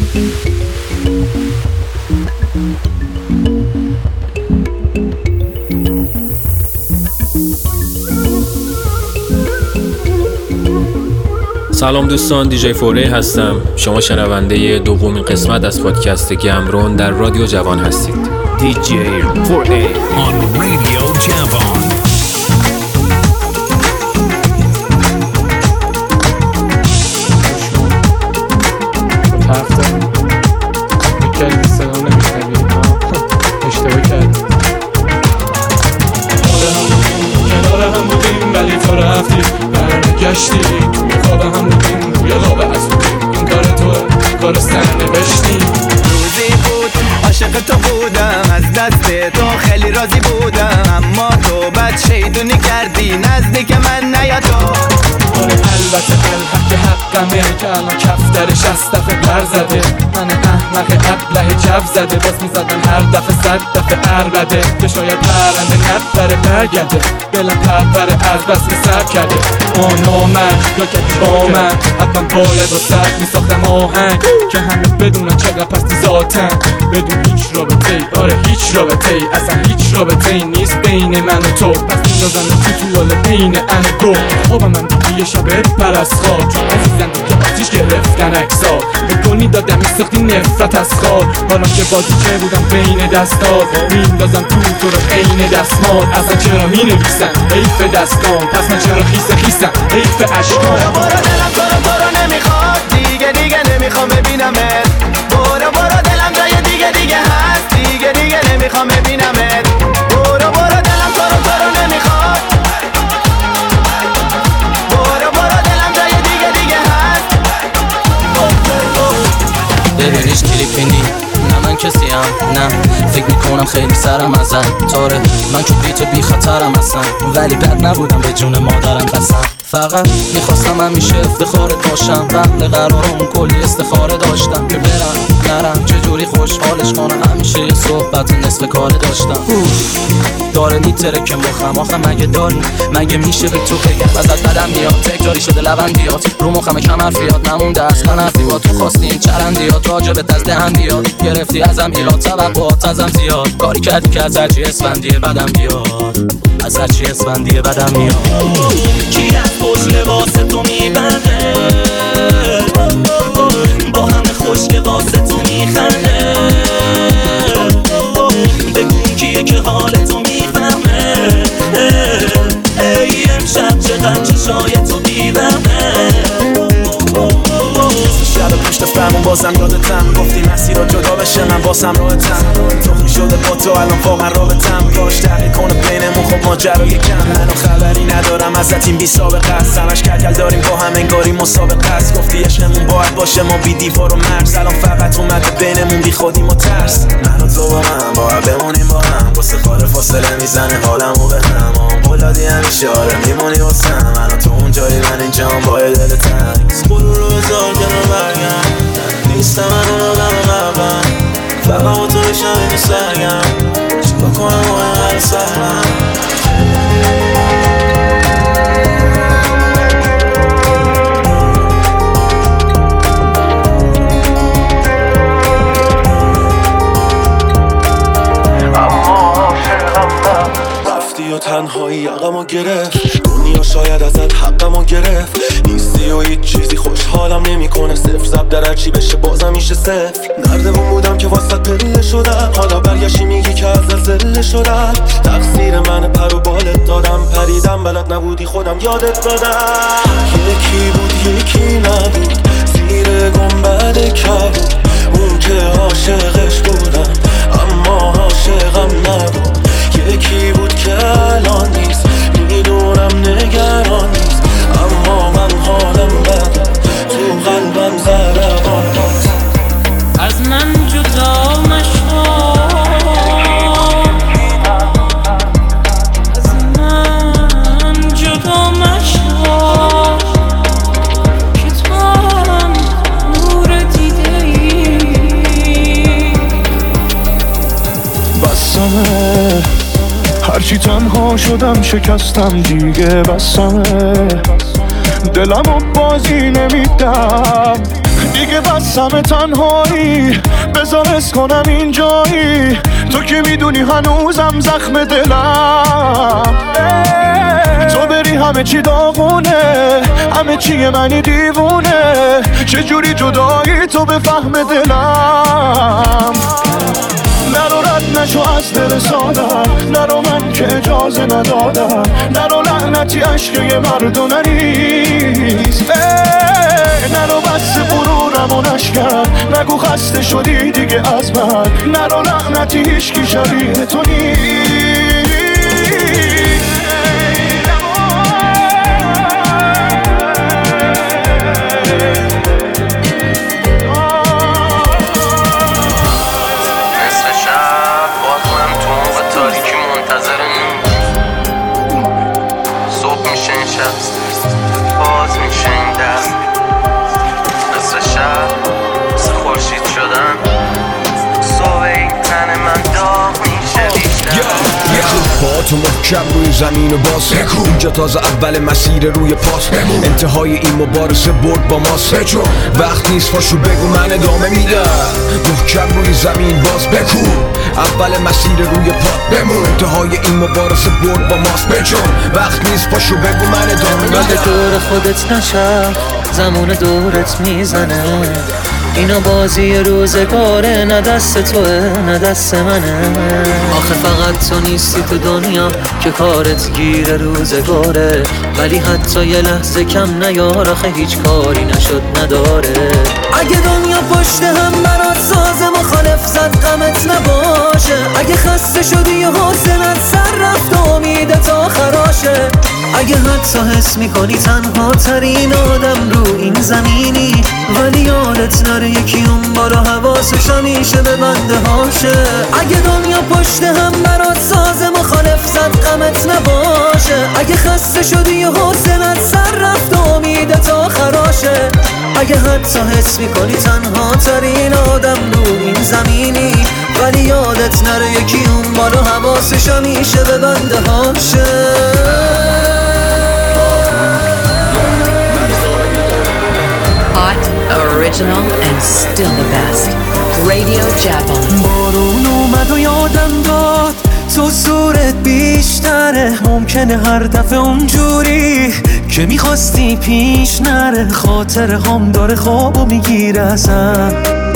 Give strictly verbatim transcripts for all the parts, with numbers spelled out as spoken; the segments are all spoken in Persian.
سلام دوستان، دیجی فوری هستم. شما شنونده دومین قسمت از پادکست گمرون در رادیو جوان هستید. دیجی فوری on Radio جوان. هفته میکنی سلام نمیشنوی اشتباه کردی. کنار هم بودیم ولی تو رفتی برنگشتی، توی خواب هم بودیم روی خواب از بودیم. این کار توه، کار سرنوشتی. روزی بود عاشق تو بودم، از دست تو خیلی راضی بودم، اما تو بد شیطونی کردی نزدیک من نیا تو. آره البته البته حقمه که الان کفترش از دفعه پر زده. من احمق ابله جف زده، باز میزدن هر دفعه صد دفعه عربده که شاید پرنده نفره برگرده. دلم پرپره از بس که سر کرده. آنا من یا که با من حتما باید و سر میساختم آهنگ که همه بدونن چقدر پستی ذاتن. بدون هیچ رابطه ای، آره هیچ رابطه ای، اصلا هیچ رابطه ای نیست بین من و تو. پس میندازن تو توال بین ان و دو. خوابم من دیگه شبه پر از خواب، چون عزیزن دیگه آتیش گرفتن اکسا. به گل میدادم میساختی نفرت از خواب. حالا که بازی که بودم بین دستات میندازم تو تو رو عین دستمال. اصلا چرا مینویسن حیف دستام، پس من چرا خیسه خیسم حیف اشکام. برو برو دلم تو رو تو رو نمیخواد، دیگه دیگه نمیخوام ببینمت. برو برو دلم جای دیگه دیگه هست، دیگه دیگه نمیخوام ببینمت. برو برو دلم تو رو تو رو نمیخواد. برو برو دلم جای دیگه دیگه هست. ببینیش کلیپی نی نه من کسی هم نه، فکر میکنم خیلی سرم ازم تاره. من که بی تو بی خطرم هستم، ولی بد نبودم به جون مادرم قسم. فقط میخواستم همیشه افتخارت باشم، قبل قرارم کلی استخاره داشتم که برم نرم چجوری خوشحالش کنم. همیشه یه صحبت نصف کاره داشتم. داره میتره که مخم آخه مگه داری، مگه میشه به تو بگم ازت بدم بیاد. تکراری شده لبندیات رو مخم کم حرفیات، نمونده اصلا حرفی با تو. خواستی این چرندیات راجبت از دهن بیاد، گرفتی ازم ایراد توقعات ازم زیاد. کاری کردی که از هرچی اسفندیه بدم بیاد، از هرچی اسفندیه بدم میاد. کی از خوش لباس تو میبنده، با همه خوش لباس تو میخنده. بگو کیه که حال تو میفهمه، ای امشب چقدر چشای تو بیبهمه. شب پشت فرمون بازم یادتم، گفتی مسیر رو جدا بشه من واسم راحتم. تخمی شده با تو الان واقعا رابطم، باش تحقیق کنه بینمون خب ماجرای کم. منو خبری ندارم ازت این بی سابقه است، همش کلکل داریم با هم انگاری مسابقه است. گفتی عشقمون باید باشه ما بی دیوار و مرز، الان فقط اومده بینمون بی خودیم و ترس. منو تو با من باید بمونیم با هم، واسه خاره فاصله میزنه حالمو به هم. قولادی همیشه آره میمونی واسم، منو تو اون جایی من اینجام با دل تنگ. خودو رو بذار کنار برگم، نیستم من اون آدم قبلم، فقط با تو بشم اینو سرگم. چیکار کنم و اینقدر سهلم. و تنهایی یقمو گرفت، دنیا شاید ازت حقمو گرفت. نیستی و هیچ چیزی خوشحالم نمیکنه، صفر زب در هرچی بشه بازم میشه صفر. نردمون بودم که واسط پله شدم، حالا برگشتی میگی که ازت زله شدم. تقصیر من پر و بالت دادم، پریدم بلد نبودی خودم یادت دادم. یکی بود یکی نبود، زیر گنبد کبود، اون که عاشقش بودم اما عاشقم نبود. یکی بود که الان نیست، میدونم نگران نیست، اما من حالم بده، تو قلبم ضربان نیست. از من جدا مشو، از من جدا مشو، که تو هم نور دیده ای. بسمه هرچی تنها شدم شکستم دیگه، بسمه دلمو بازی نمیدم دیگه بسم تنهایی، بذار حس کنم اینجایی، تو که میدونی هنوزم زخم دلم. تو بری همه چی داغونه، همه چی منی دیوونه، چجوری جدایی تو به فهم دلم. نرو رد نشو از دل سادم، نرو من که اجازه ندادم، نرو لعنتی عشق یه مردو نریز، نرو بس غرورم و نشکن، نگو خسته شدی دیگه از من، نرو لعنتی هیچکی شبیه تو نیست. باز میشه این دست نصف شب مثل خورشید شدن صبح این تن من داغ میشه بیشتر. پا تو محکم روی زمین و باز اینجا تازه اول مسیر روی پاس، انتهای این مبارزه برد با ماست. وقت نیست پاشو بگو من ادامه میدم، محکم روی زمین باز بکو، اول مسیر روی پا بمون، انتهای این مبارزه برد با ماست. بجون وقت نیست پاشو بگو من ادامه میدم. دور خودت نشم زمان دورت میزنه، اینا بازی روزگاره، نه دست توه نه دست منه. آخه فقط تو نیستی تو دنیا که کارت گیره روزگاره، ولی حتی یه لحظه کم نیار، آخه هیچ کاری نشد نداره. اگه دنیا پشت هم برات ساز مخالف زد غمت نباشه، اگه خسته شدی و حوصلت سر رفت و امیدت آخراشه، اگه حتی حس میکنی تنها ترین آدم رو این زمینی، ولی یادت نره یکی اون بالا حواسش همیشه به بنده هاشه. اگه دنیا پشت هم برات ساز مخالف زد غمت نباشه، اگه خسته شدی و حوصلت سر رفت و امیدت آخراشه، اگه حتی حس میکنی تنها ترین آدم رو این زمینی، ولی یادت نره یکی اون بالا حواسش همیشه به بنده هاشه. Original and still the best. Radio Javan. بارون اومد و یادم داد تو صورت بیشتره، ممکنه هر دفعه اونجوری که میخواستی پیش نره، خاطر هم داره خوابو میگیره ازم،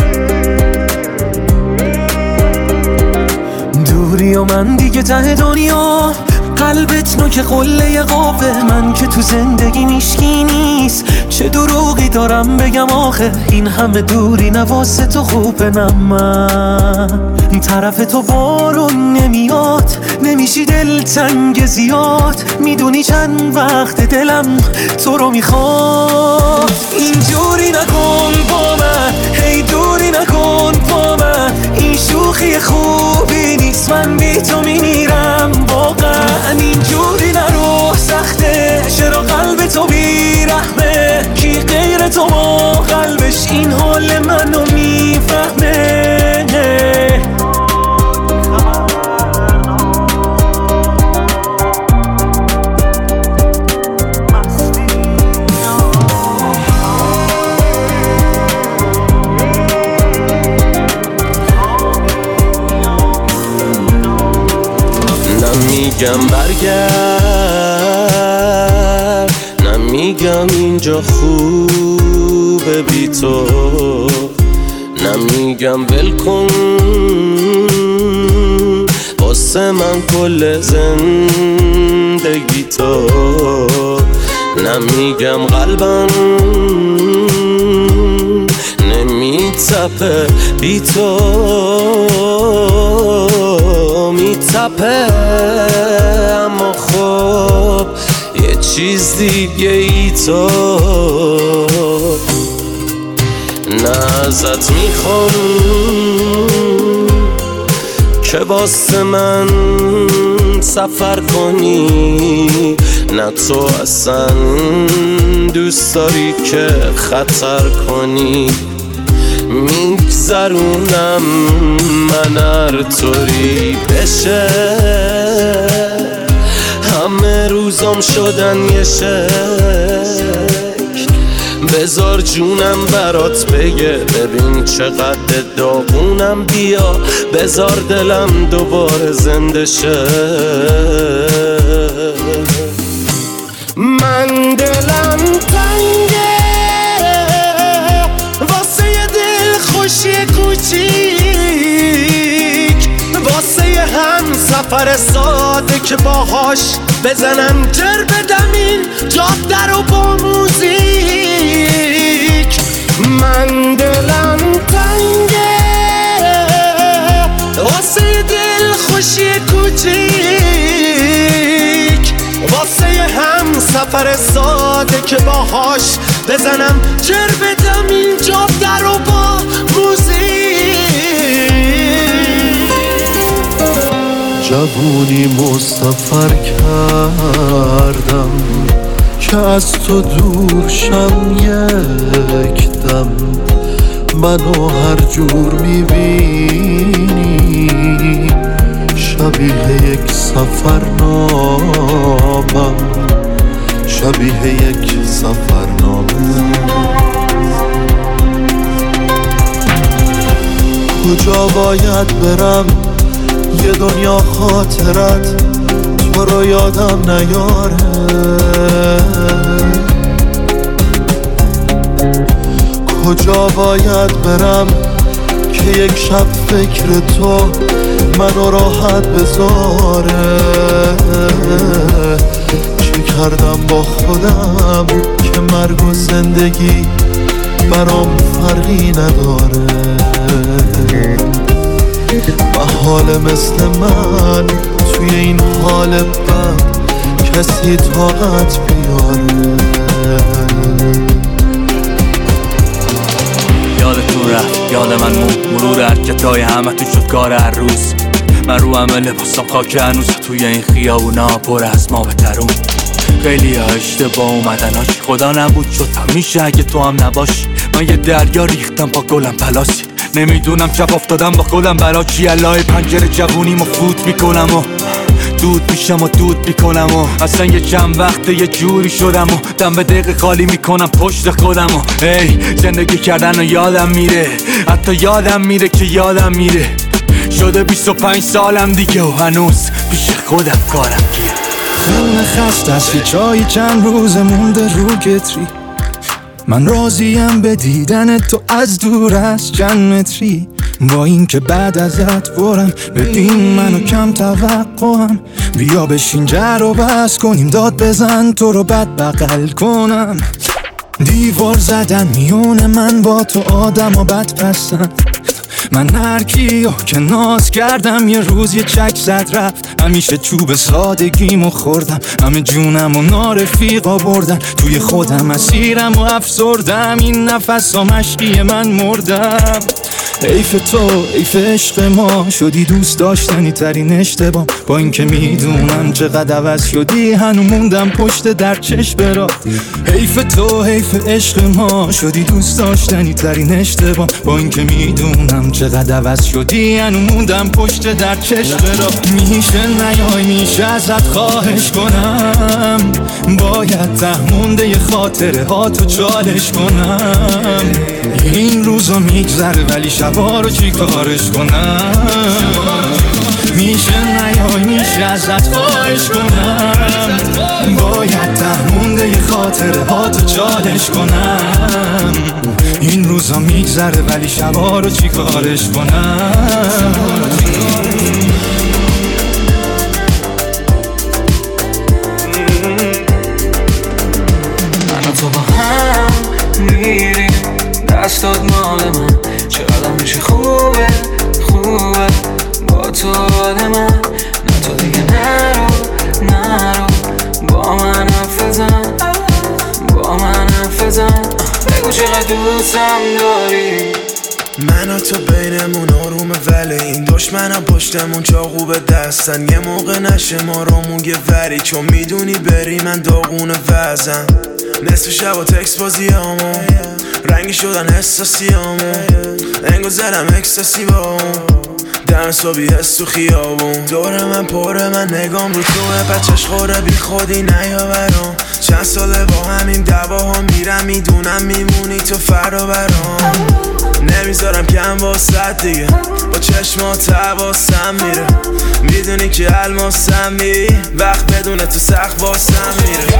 دوری و من دیگه ته دنیا، قلبت نوک قله قافه، من که تو زندگی میشکی نیست، چه دروغی دارم بگم آخه، این همه دوری نواسه تو خوبه. نه من طرف تو بارون نمیاد، نمیشی دلتنگ زیاد، میدونی چند وقت دلم تو رو میخواد. اینجوری نکن با من، هی دوری نکن با من، این شوخی خوبی نیست، من بی تو میمیرم واقعا. اینجوری نرو سخته، چرا قلب تو بیرحمه، کی غیر تو ما قلبش این حال منو میفهمه. نمیگم برگرد، نمیگم اینجا خوبه بی تو، نمیگم ول کن واسه من کل زندگی تو، نمیگم قلبم نمیتپه بی تو، میتپه اما خب یه چیز دیگه ای تو. نه ازت میخوام که واسه من سفر کنی، نه تو اصلا دوست داری که خطر کنی، میگذرونم من هر طوری بشه، همه روزام شدن یه شکل، بذار جونم برات بگه ببین چقدر داغونم، بیا بذار دلم دوباره زنده شه. من دلم تنگه واسه یه دل خوشی کوچیک، واسه یه هم سفر ساده که باهاش بزنم جر بدم این جاده رو با موزیک. من دلم تنگه واسه یه دل خوشی کوچیک، واسه یه هم سفر ساده که باهاش بزنم جر بدم این جاده رو با موزیک. جوونی مستفر کردم که از تو دور شم یک دم، منو هر جور میبینی شبیه یک سفرنامم، شبیه یک سفرنامه. کجا باید برم یه دنیا خاطرت تو رو یادم نیاره، کجا باید برم که یک شب فکر تو منو راحت بذاره. چی کردم با خودم که مرگ و زندگی برام فرقی نداره. محاله مثل من توی این حال بد کسی طاقت بیاره. یادتون رفت یاد من مون مرور حرکتای همه تو شد کار هر روز. من رو همه لباسم خاک هنوز توی این خیابونا پر از ما بترون. خیلی ها اشتباه اومدن هاش خدا نبود شد همیشه اگه تو هم نباشی. من یه دریا ریختم پا گلم پلاسی، نمیدونم چپ افتادم با خودم برا چی. الهی پنجره جوونیمو فوت میکنم و دود میشم و دود میکنم و اصلا یه چند وقته یه جوری شدم و دم به دقیقه خالی میکنم پشت خودم و ای زندگی کردن و یادم میره، حتی یادم میره که یادم میره. شده بیست و پنج سالم دیگه و هنوز پیش خودم کارم گیره. خونه خسته از چای چند روز مونده رو گتری، من راضیم به دیدن تو از دور از چند متری. با این که بعد ازت برم ببین منو کم توقعم، بیا بشین جر و بس کنیم داد بزن تو رو بد بغل کنم. دیوار زدن میونه من با تو آدم و بد پسند، من هر کیو که ناز کردم یه روز یه چک زد رفت. همیشه چوب سادگیمو خوردم، همه جونم و نارفیقا بردن. توی خودم اسیرم و افسردم، این نفس ها مشقی من مردم. حیف تو حیف عشق ما شدی دوست داشتنی ترین اشتباه. با این که میدونم چقدر عوض شدی هنو موندم پشت در چشم را. حیف تو حیف عشق ما شدی دوست داشتنی ترین اشتباه. با این که میدونم چقدر عوض شدی هنو موندم پشت در چشم را. میشه نیای میشه ازت خواهش کنم، باید تهمونده ی خاطره ها تو چالش کنم. این روزا میگذره ولی شبا رو چی کارش کنم. میشه نیای میشه ازت خواهش کنم، باید تهمونده ی خاطره ها تو چالش کنم. این روزا میگذره ولی شبا رو چی کارش کنم. من و تو با هم میریم دستات مال من، چقدر میشه خوبه خوبه با تو حال من. نه تو دیگه نرو نرو با من حرف بزن، با من حرف بزن، بگو چقدر دوستم داری. من و تو بینمون آرومه ولی این دشمنم پشتمون چاقو به دستن. یه موقع نشه ما رامون یه وری، چون میدونی بری من داغون وزن. نصف شب و تکس بازی همون رنگی شدن احساسی همون، انگو زدم اکستاسی با اون. درس و بی حس تو خیابون، دور من پره من نگام رو توه، بچهش خوره بی خودی نیا برام. چند ساله با همین دعواها میرم، میدونم میمونی تو فردا برام. نمیذارم کم واسط دیگه، با چشمات حواسم میره، میدونی که الماسم بی وقت بدون تو سخت واسم میره.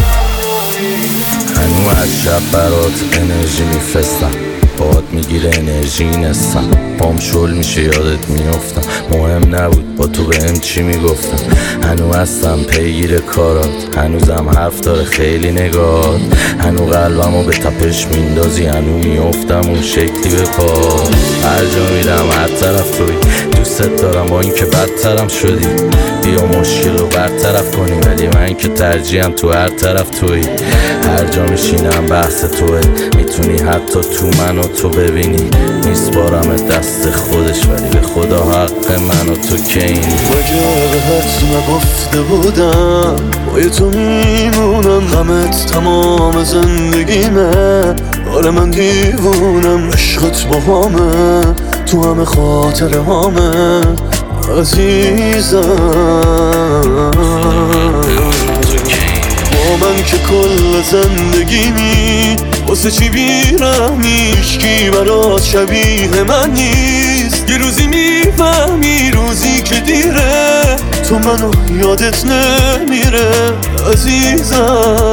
هنو از شب برات انرژی میفرستم، باد میگیره انرژی نستم، پام شل میشه یادت میافتم، مهم نبود با تو بهم چی میگفتم. هنو هستم پیگیر کارات، هنوزم حرف داره خیلی نگات، هنو قلبمو به تپش میندازی، هنو میافتم اون شکلی به پا. هر جا میرم هر طرف توی، دوستت دارم با این که بدترم شدی، بیا مشکل رو برطرف کنی، ولی من که ترجیحم تو هر طرف توی. هر جا میشینم بحث توه، میتونی حتی تو منو تو ببینی، میسپارم دست خودش ولی به خدا حق من و تو که اینی. مگه بهت نگفته بودم با تو میمونم، غمت تمام زندگیمه، آره من دیوونم، عشقت با همه تو همه خاطره همه عزیزم. با من که کل زندگیمی، واسه چی بیرمی هیچکی برات شبیه من نیست. یه روزی میفهمی روزی که دیره، تو منو یادت نمیره عزیزم.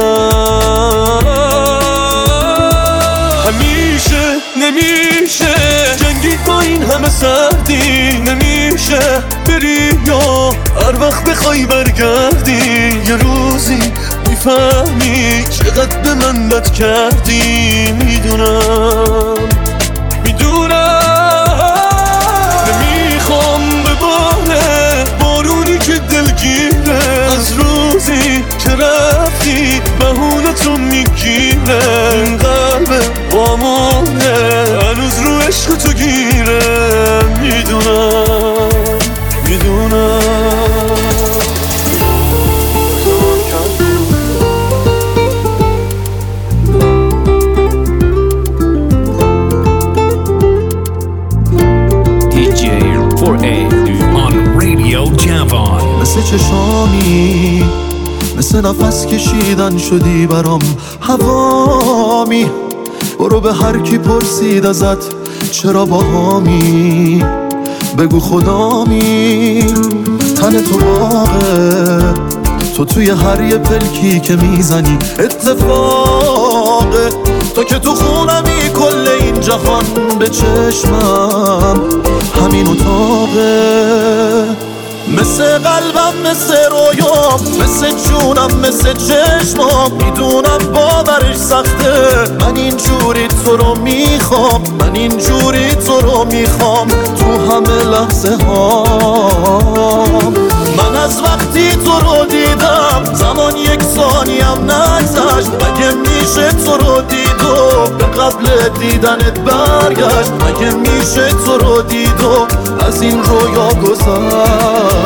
همیشه نمیشه جنگی با این همه سردی، نمیشه بری یا هر وقت بخوای برگردی، یه روزی میفهمی چقدر به من بد کردی. میدونم میدونم نمیخوام بباره بارونی که دلگیره، از روزی که رفتی بهونتو میگیره، این قلب بامونه هنوز رو عشق تو گیره. میدونم میدونم مثل چشامی، مثل نفس کشیدن شدی برام هوامی. برو به هر کی پرسید ازت چرا با هامی، بگو خدامی. تن تو باغه، تو توی هر یه پلکی که میزنی اتفاقه، تو که تو خونمی کل این جهان به چشمم همین اتاقه. مثل قلبم مثل رویام، مثل جونم مثل چشمام، میدونم باورش سخته، من اینجوری تو رو میخوام، من اینجوری تو رو میخوام تو همه لحظه هام. من از وقتی تو رو دیدم زمان یک ثانیم نگذشت، مگه میشه تو رو دید و به قبل دیدنت برگشت، مگه میشه تو رو دید و از این رویا گذشت.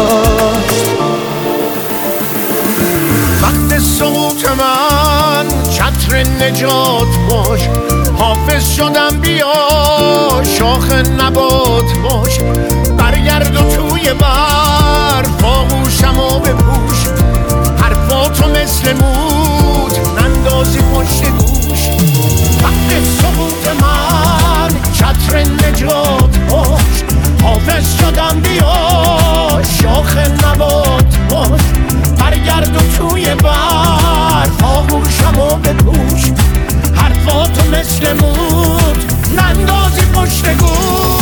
وقت سقوط من چتر نجات باش، حافظ شدم بیا شاخ نبات باش، برگرد و توی برف آغوشم و بپوش، حرفاتو مثل مود نندازی پشت گوش. وقت سقوط من چتر نجات باش، حافظ شدم بیا شاخ نبات باش، برگرد و توی برف آغوشم و بپوش، حرفاتو مثل مود نندازی پشت گوش.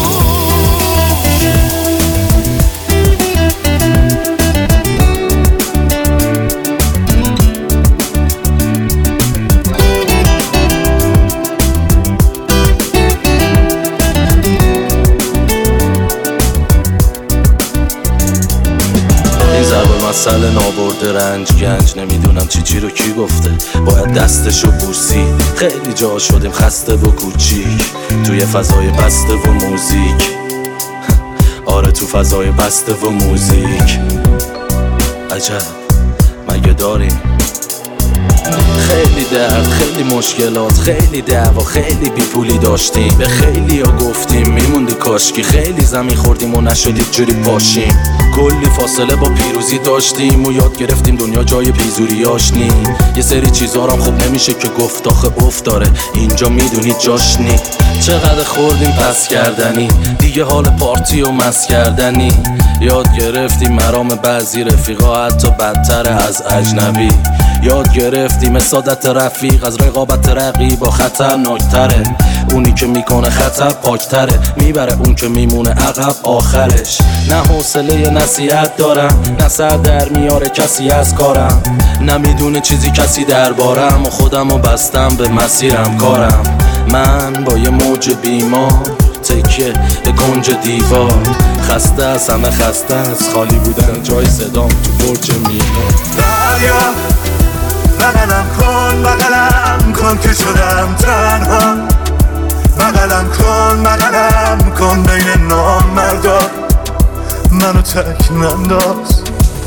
مسئله نابرده رنج گنج، نمیدونم چی چی رو کی گفته، باید دستشو بوسی. خیلی جا شدیم خسته و کوچیک، توی فضای بسته و موزیک. آره تو فضای بسته و موزیک. عجب مگه داریم؟ خیلی درد، خیلی مشکلات، خیلی دعوا، خیلی بیپولی داشتیم. به خیلی ها گفتیم میموندی کاشکی، خیلی زمین خوردیم و نشدید جوری پاشیم. کلی فاصله با پیروزی داشتیم و یاد گرفتیم دنیا جای پیزوریاش نی. یه سری چیزا هم خوب نمیشه که گفت آخه افت داره اینجا میدونی جاش نی. چقدر خوردیم پس کردنی، دیگه حال پارتی و مس کردنی. یاد گرفتیم مرام بعضی رفیقا حتی بدتر از اجنبی. یاد گرفتیم سعادت رفیق از رقابت رقیب خطرناکتره. اونی که میکنه خطر پاکتره، میبره اون که میمونه عقب آخرش. نه حوصله نصیحت دارم، نه سر در میاره کسی از کارم، نمیدونه چیزی کسی دربارم و خودمو بستم به مسیرم کارم. من با یه موج بیمار تکیه به کنج دیوار، خسته از همه خسته از خالی بودن جای صدام تو برج میلاد. دریا بغلم کن بغلم کن که شدم تنها، بغلم کن بغلم کن بین نامردا، منو تک ننداز.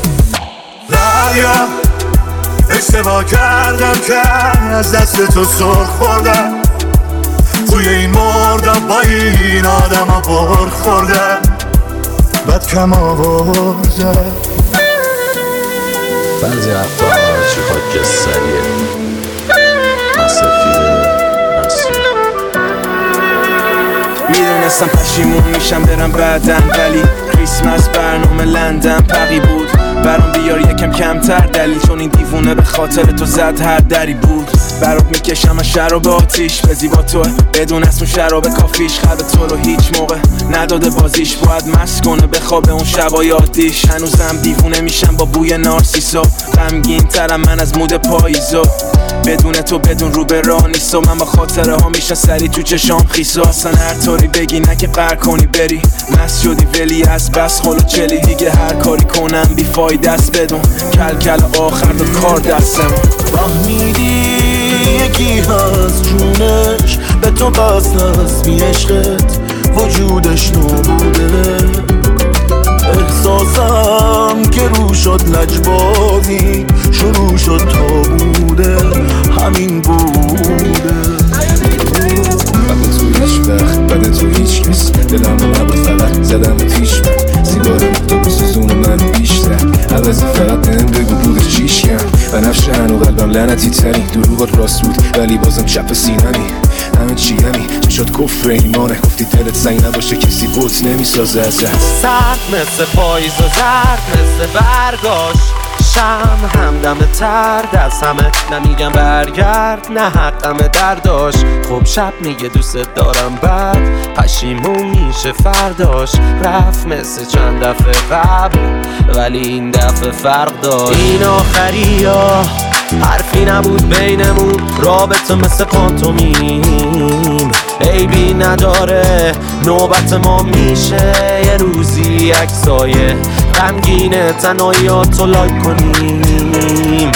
دریا اشتباه کردم که از دست تو سر خوردم، توی این مردم با این آدم ها بر خوردم، بد کم آوردم. بعضی وقتا چی خاکستریه نسفیده نسیه. میدونستم پشیمون میشم برم بعدن، ولی کریسمس برنامه لندن پقی بود برام بیار یکم کمتر دلیل، چون این دیوونه به خاطر تو زد هر دری بود. برات میکشم از شراب آتیش، به زیبا توه بدون اسم شراب کافیش. خلق تو رو هیچ موقع نداده بازیش، باید مست کنه بخوابه اون شبای عادیش. هنوزم دیوونه میشم با بوی نارسیسا، غمگین ترم من از مود پاییزا. بدون تو بدون رو به راه نیستا، من با خاطره ها میشه سری تو چشام خیسا. اصلا هر طوری بگی نه که قهر کنی بری، مست شدی ولی از بس خلو چلی. دیگه هر کاری کنم بی فایده است بدون کل کل آخر دو کار دستم. فهمیدی یکی هست جونش به تو بست است بی عشقت وجودش نبوده. احساسم که رو شد لجبازی شروع شد تا بوده همین بوده. بعد تو هیچ وقت بعد تو هیچ کس دلم رو نبود فقط زدم و تیش من سیگارم تو بسوزون من بیشتر عوضی فقط نم بگو بودش چیش کم و نفش هنو قلبم لعنتی تری دروغات راست بود ولی بازم چپ سینمی همه چی همی چه شد کفر ایمانه گفتی دلت سنگ نباشه کسی بوت نمیسازه ازت. سرد مثل پاییز و زرد مثل برگاش، شم همدم ترد از همه نمیگم برگرد نه حقم درداش. خب شب میگه دوست دارم بعد پشیمون میشه فرداش. رفت مثل چند دفعه قبل ولی این دفعه فرق داشت. این آخری ها حرفی نبود بینمون، رابطه مثل پانتومیم عیبی نداره. نوبت ما میشه یه روزی عکسای غمگین تنهاییاتو لایک کنیم.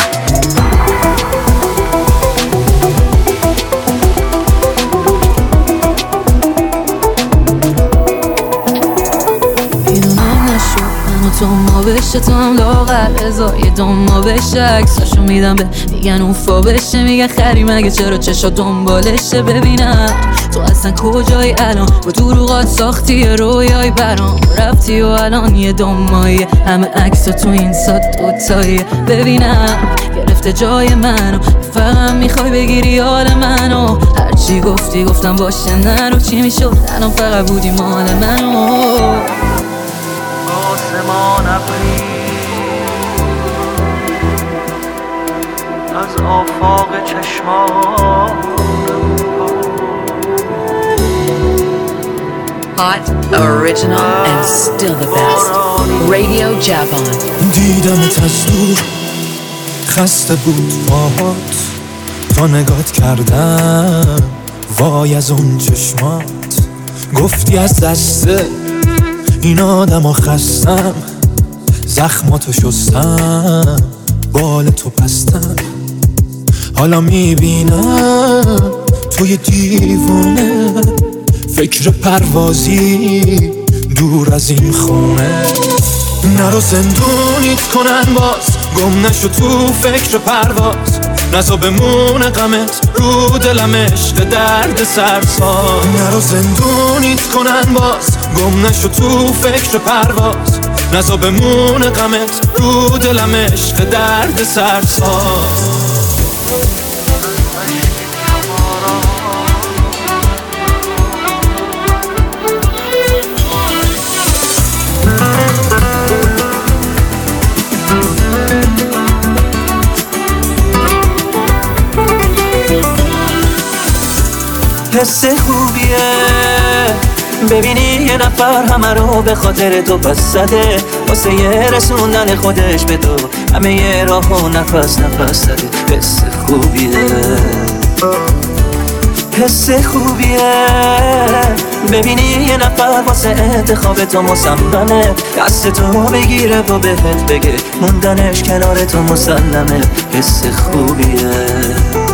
تو ما بشه تو هم لاغر ازای دنما بشه عکساشو میدم به میگن اوفا بشه میگن خری مگه چرا چشا دنبالشه. ببینم تو اصلا کجایی الان با دروغات ساختی رویای برام رفتی و الان یه دنمایی همه عکسا تو این سات دوتایی. ببینم گرفته جای منو فقط میخوای بگیری حال منو هرچی گفتی گفتم باشه نرو چی میشد الان فقط بودی مال منو. آسمان ابری از آفاق چشمان Hot, original and still the best. Radio Javan. دیدمت از دور خسته بود پاهات تا نگات کردم وای از اون چشمات گفتی از دسته این آدم ها خستم زخماتو شستم بال تو بستم حالا میبینم توی دیوانه فکر پروازی دور از این خونه. نرو زندونیت کنن باز گم نشو تو فکر پرواز نزا بمونه غمت رو دلم عشق درد سرساز نرو زندونیت کنن باز گم نشو تو فکر پرواز نزا بمونه غمت رو دلم عشق درد سرساز حس خوبیه ببینی یه نفر همه رو به خاطر تو پس زده واسه یه رسوندن خودش به تو همه یه راه و نفس نفس زده حس خوبیه حس خوبیه ببینی یه نفر واسه انتخاب تو مصممه دست تو بگیره و بهت بگه موندنش کنار تو مسلمه حس خوبیه